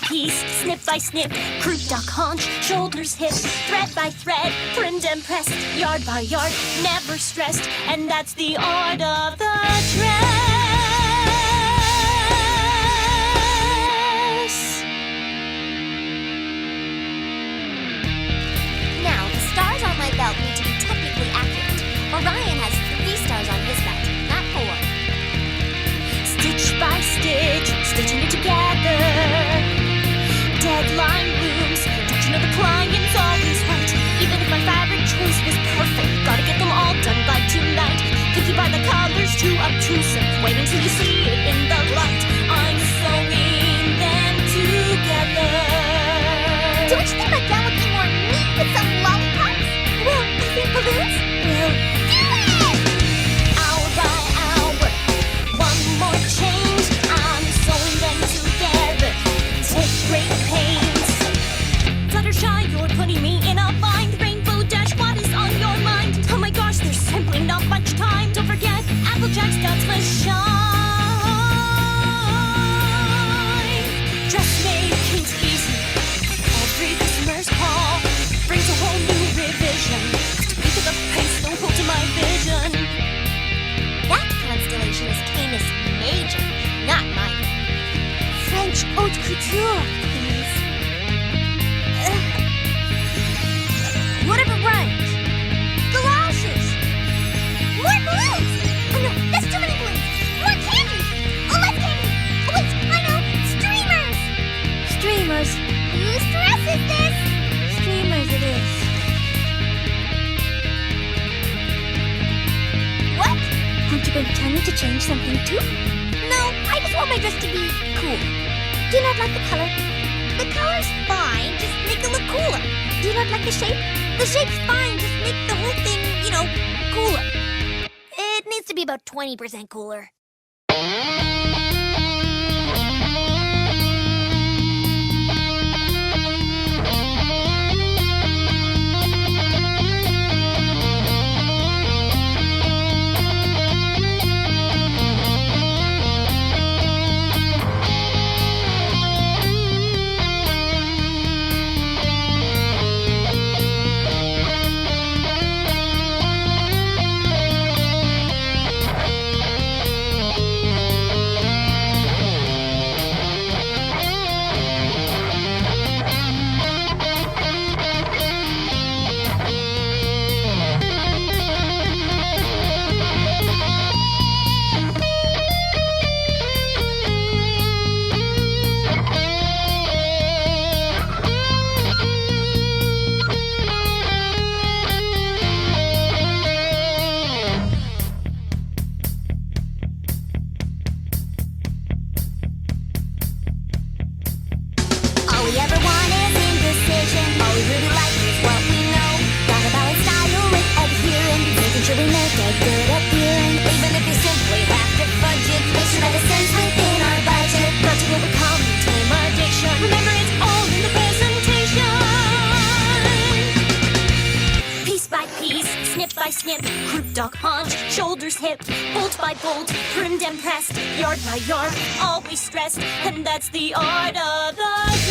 piece, snip by snip, croup, duck, haunch, shoulders, hip, thread by thread, trimmed and pressed, yard by yard, never stressed, and that's the art of the dress. Now, the stars on my belt need to be technically accurate. Orion has 3 stars on his belt, not 4. Stitch by stitch, stitching it together. Deadline looms, don't you know the client's always right? Even if my fabric choice was perfect, gotta get them all done by tonight. Picky by the colors, too obtrusive. Wait until you see it in the light. I'm sewing them together. Don't you think my gown would be more neat with some lollipops? Well, I think balloons will do it! Hour by hour, one more change. I'm sewing them together. Take great pains. Fluttershy, you're putting me in a bind. Rainbow Dash, what is on your mind? Oh my gosh, there's simply not much time. Don't forget, Applejack's guts must shine. Dressmaking's easy. Every customer's call brings a whole new revision. Pick up the pace, don't hold to my vision. That constellation is Canis Major, not minor. French haute couture, please. Whatever rhymes. Galoshes. More balloons. Oh no, that's too many balloons. More candy. Oh, less candy. Oh wait, I know. Streamers. Streamers. Whose dress is this? Streamers it is. What? Aren't you going to tell me to change something too? No, I just want my dress to be cool. Do you not like the color? The color's fine, just make it look cooler. Do you not like the shape? The shape's fine, just make the whole thing, cooler. It needs to be about 20% cooler. All we ever want is indecision. All we really like is what we know. Gotta balance style with adherence, making sure we make a good appearance. Even if we simply have to fudge it, make sure that it stays within our budget. Not to overcome intimidation. Remember, it's all in the presentation. Piece by piece, snip by snip, croup, duck, haunch, shoulders, hip, bolt by bolt, trimmed and pressed, yard by yard, always stressed, and that's the art of the